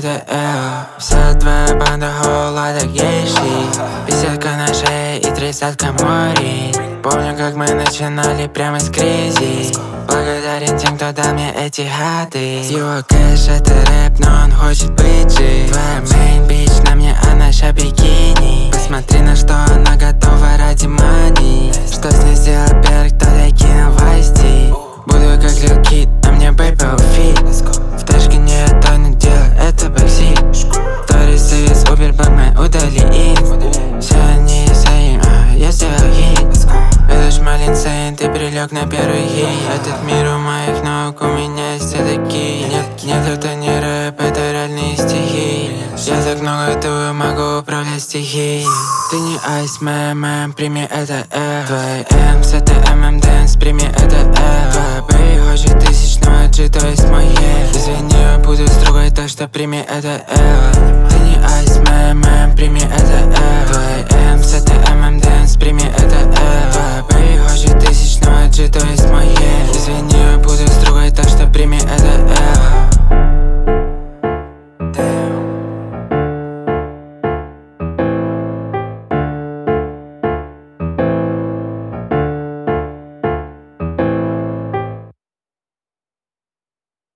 это Вся твоя банда холодок гейши, 50 на шее и 30 морей. Помню, как мы начинали прямо с кризи. Благодарен тем, кто дал мне эти хаты. Его кэш это рэп, но он хочет быть жив. Твоя мейн бич на мне, а наша бикини. Посмотри, на что она готова ради мани. Что с ней сделал Берг, кто-то кинул власти. Буду как Lil Kid, а мне Paper Fit. В тачке не то не дело, это бэксит. Сторисы из Uber, Бэтмен, удали инст. Все они своим, а я сделал хит. Это ж Малин Сейн, ты прилег на первый хит. Этот мир у моих ног, у меня есть такие. Нет, это не рэп, это реальные стихи. Я так много тую, могу управлять стихией. Ты не Iceman, прими это F. Твои M's это M&M's, прими это F. Твоя бэй хочет тысячного G, то есть мой F. Извини, я буду с другой, так что прими это F.